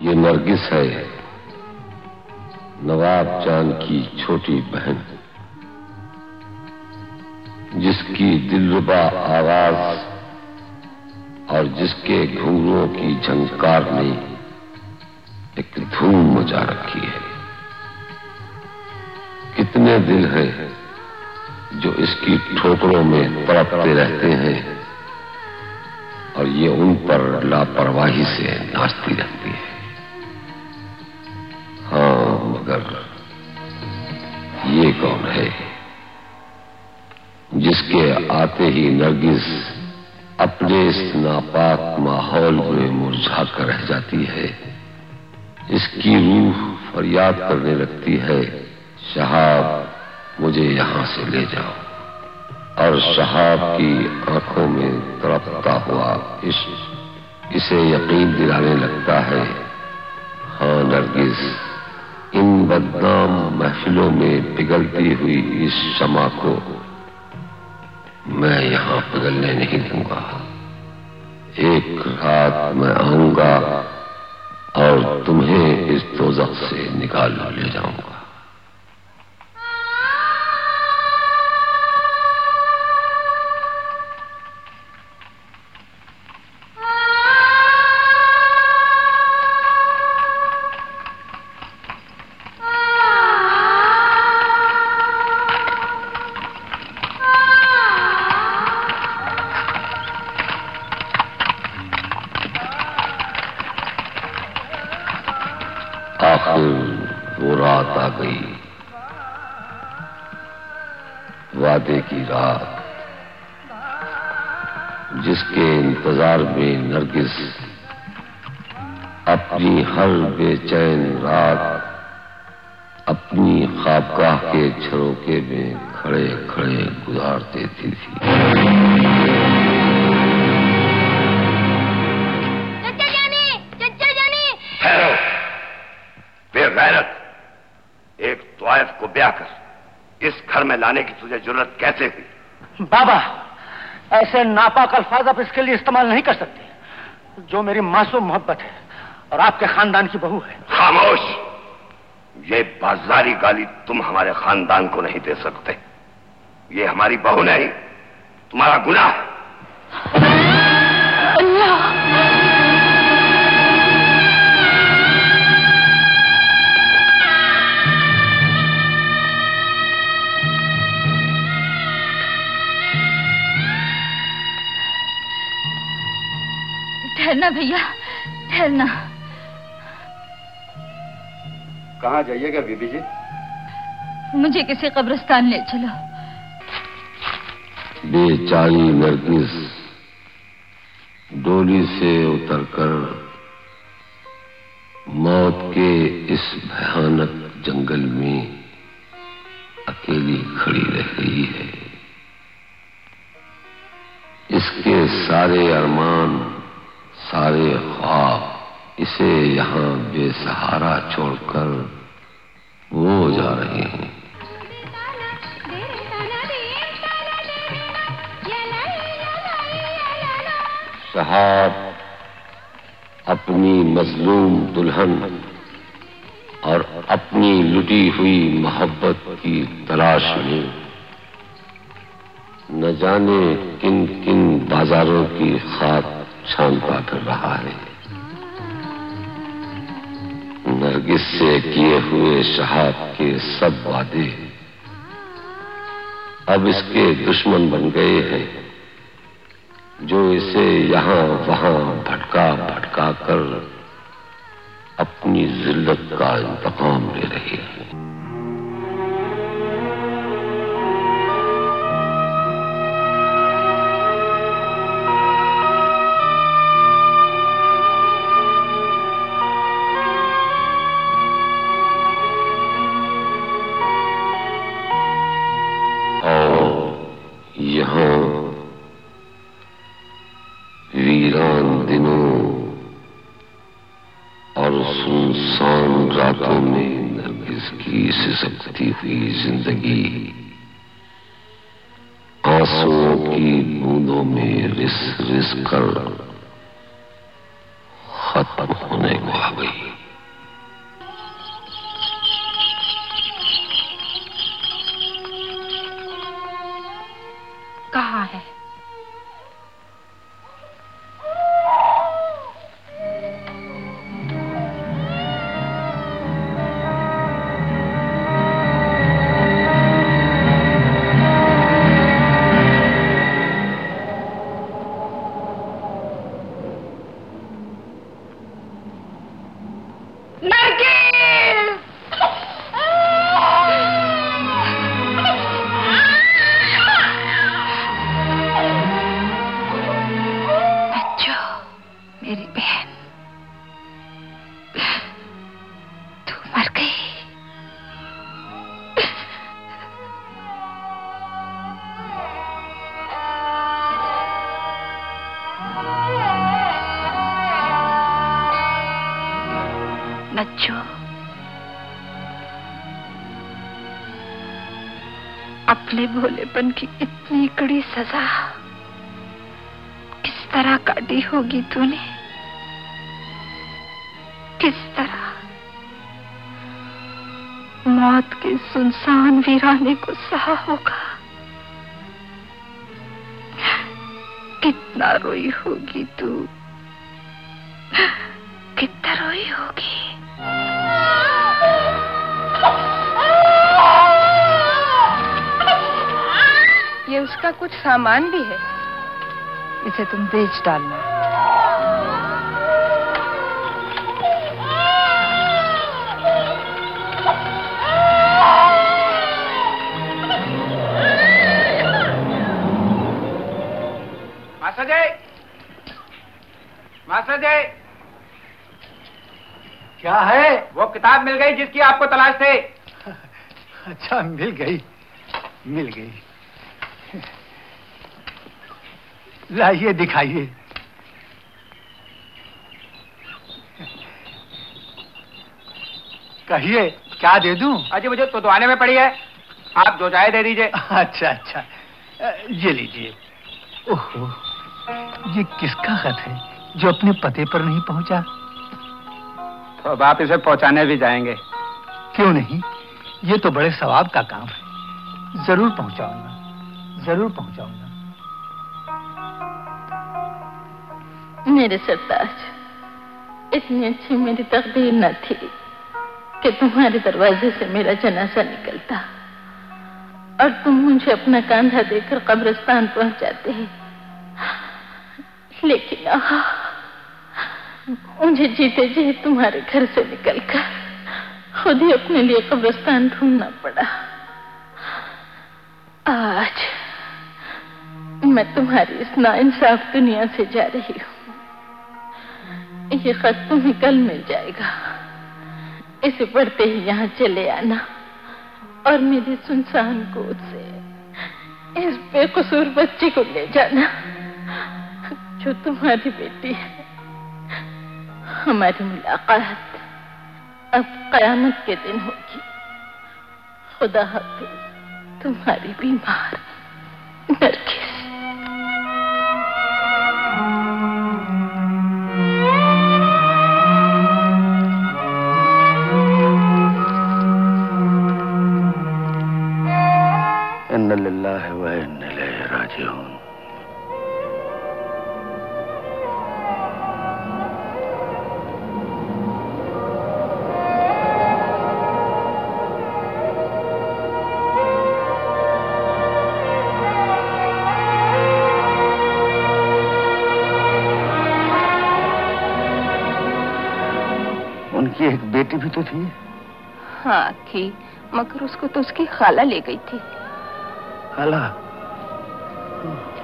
ये नरगिस है, नवाब जान की छोटी बहन, जिसकी दिलरुबा आवाज और जिसके घुंघरूओं की झंकार ने एक धूम मचा रखी है। कितने दिल हैं जो इसकी ठोकरों में तड़पते रहते हैं और ये उन पर लापरवाही से नाचती रहती है। हाँ, मगर ये कौन है जिसके आते ही नरगिस अपने इस नापाक माहौल में मुरझा कर रह जाती है। इसकी रूह फरियाद करने लगती है, शहाब मुझे यहां से ले जाओ। और शहाब की आंखों में तड़पता हुआ इश्क इसे यकीन दिलाने लगता है, हाँ नरगिस, इन बदनाम महफिलों में पिघलती हुई इस शमा को मैं यहां पिघलने नहीं दूंगा। एक रात मैं आऊंगा और तुम्हें इस दोज़ख से निकाल ले जाऊंगा। आखिर वो रात आ गई, वादे की रात, जिसके इंतजार में नरगिस अपनी हर बेचैन रात अपनी ख्वाबगाह के झरोके में खड़े खड़े गुजार देती थी। एक तवाइफ को ब्याह कर इस घर में लाने की तुझे जरूरत कैसे हुई? बाबा, ऐसे नापाक अल्फाज आप इसके लिए इस्तेमाल नहीं कर सकते। जो मेरी मासूम मोहब्बत है और आपके खानदान की बहू है। खामोश! ये बाजारी गाली तुम हमारे खानदान को नहीं दे सकते। ये हमारी बहू नहीं, तुम्हारा गुनाह है। ठहरना भैया, ठहरना। कहाँ जाइएगा बीबी जी? मुझे किसी कब्रिस्तान ले चलो। बेचारी नरगिस डोली से उतरकर मौत के इस भयानक जंगल में अकेली खड़ी रह गई है। इसके सारे अरमान, सारे ख्वाब इसे यहां बेसहारा छोड़कर वो जा रहे हैं। शहाब अपनी मजलूम दुल्हन और अपनी लुटी हुई मोहब्बत की तलाश में न जाने किन किन बाजारों की खाक छानता कर रहा है। नरगिस से किए हुए शहाब के सब वादे अब इसके दुश्मन बन गए हैं, जो इसे यहां वहां भटका भटका कर अपनी जिल्लत का इंतकाम ले रही है। यहाँ वीरान दिनों और सुनसान रातों में नरगिस की सिसकती हुई जिंदगी आंसुओं की बूंदों में रिस रिस कर खत्म होने को आ गई। नज्जो, अपने भोलेपन की इतनी कड़ी सजा किस तरह काटी होगी तूने? किस तरह मौत के सुनसान वीराने को सहा होगा? कितना रोई होगी तू, कितना रोई होगी। ये उसका कुछ सामान भी है, इसे तुम बेच डालना। मास्टर जी, क्या है? वो किताब मिल गई जिसकी आपको तलाश थी। अच्छा, मिल गई, मिल गई। लाइए, दिखाइए। कहिए, क्या दे दूं? अजी मुझे तो दुआने में पड़ी है, आप जो चाहे दे दीजिए। अच्छा अच्छा, ये लीजिए। ओहो, ये किसका खत है जो अपने पते पर नहीं पहुंचा? तो अब आप इसे पहुंचाने भी जाएंगे? क्यों नहीं, ये तो बड़े सवाब का काम है। जरूर पहुंचाऊंगा, जरूर पहुंचाऊंगा। मेरे सरताज, इतनी अच्छी मेरी तकदीर न थी कि तुम्हारे दरवाजे से मेरा जनाजा निकलता और तुम मुझे अपना कंधा देकर कब्रिस्तान पहुंचाते हैं। लेकिन मुझे जीते जी तुम्हारे घर से निकलकर खुद ही अपने लिए कब्रिस्तान ढूंढना पड़ा। आज मैं तुम्हारी इस नाइंसाफ दुनिया से जा रही हूँ। ये खत तुम्हें कल मिल जाएगा। इसे पढ़ते ही यहाँ चले आना और मेरी सुनसान गोद से इस बेकसूर बच्ची को ले जाना जो तुम्हारी बेटी है। हमारी मुलाकात अब कयामत के दिन होगी। खुदा हाफिज, तुम्हारी बीमार नरगिस। इन्ना लिल्लाहि व इन्ना इलैहि राजिऊन। उनकी एक बेटी भी तो थी। हाँ थी, मगर उसको तो उसकी खाला ले गई थी। खाला?